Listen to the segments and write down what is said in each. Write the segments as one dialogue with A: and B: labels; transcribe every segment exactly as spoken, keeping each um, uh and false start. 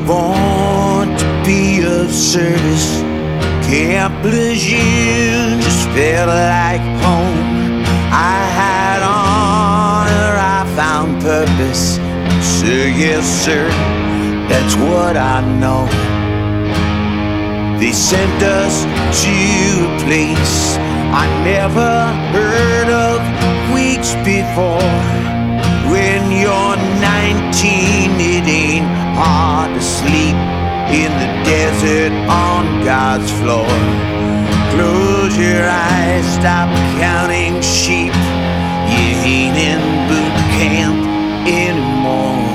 A: want to be of service. Camp Lejeune just felt like home. I had honor, I found purpose. Sir, yes sir, that's what I know. They sent us to a place I never heard of weeks before. When you're nineteen, it ain't hard to sleep in the desert on God's floor. Close your eyes, stop counting sheep. You ain't in boot camp anymore.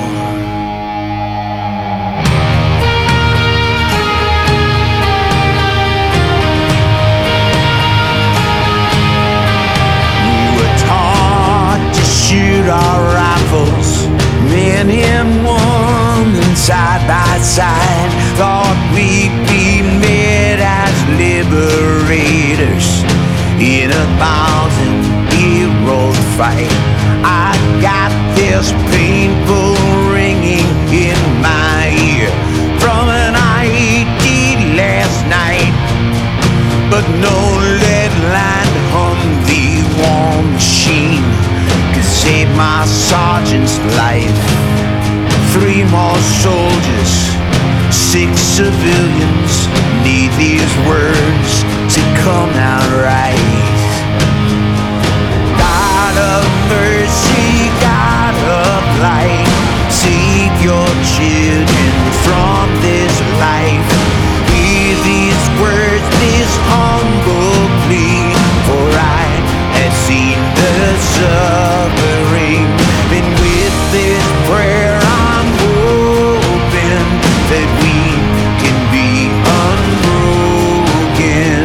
A: Shoot our rifles, men and women side by side. Thought we'd be met as liberators in a thousand-year-old fight. I got this painful ringing in my ear from an I E D last night, but no lead line hummed the war machine. Saved my sergeant's life. Three more soldiers, six civilians need these words to come out right. God of mercy, God of light, save your children from this life. Hear these words, this humble plea, for I have seen the suffering. And with this prayer I'm hoping that we can be unbroken.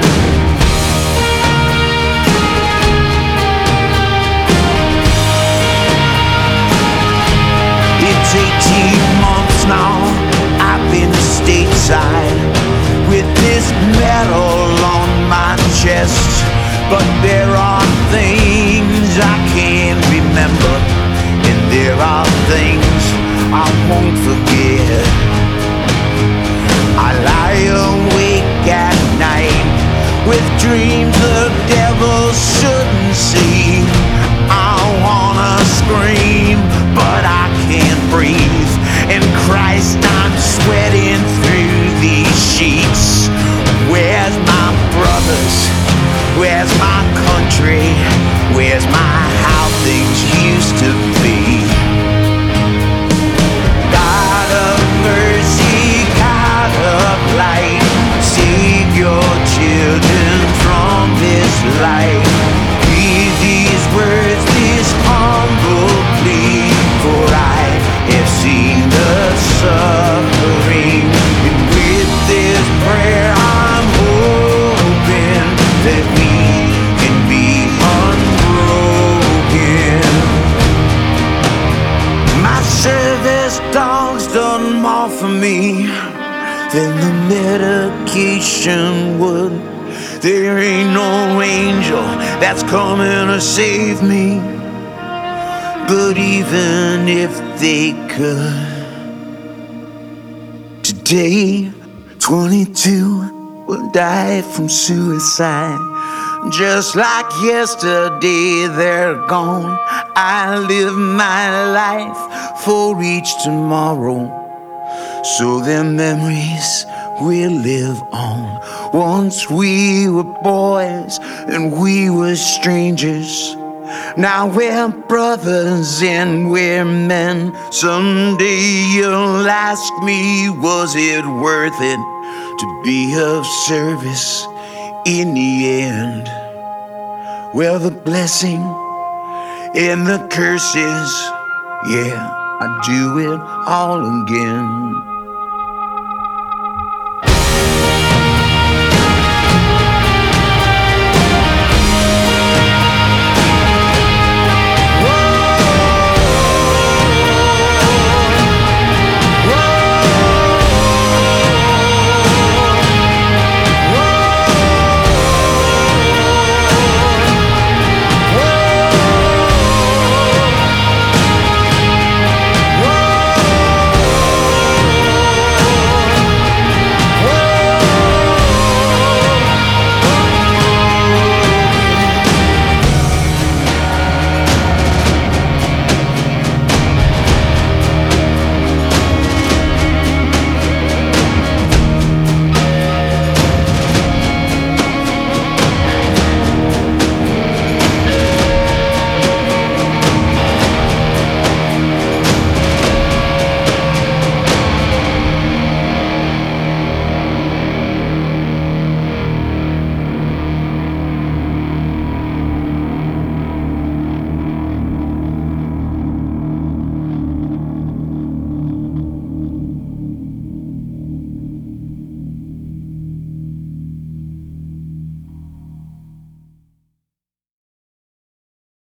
A: It's eighteen months now I've been stateside with this medal on my chest, but there are things I can't remember, and there are things I won't forget. I lie awake at night with dreams the devil shouldn't see. I wanna scream, but I can't breathe, and Christ, I'm sweating through these sheets. Where's my brothers? Where's my country? Where's my how things used to be? God of mercy, God of light, save your children from this life. Hear these words, this humble plea, for I have seen the suffering. And with this prayer I'm hoping that we can be unbroken. My service dog's done more for me than the medication would. There ain't no angel that's coming to save me, but even if they could, today twenty-two will die from suicide. Just like yesterday, they're gone. I live my life for each tomorrow, so their memories will live on. Once we were boys and we were strangers. Now we're brothers and we're men. Someday you'll ask me, was it worth it to be of service in the end? Well, the blessing and the curses, yeah, I do it all again.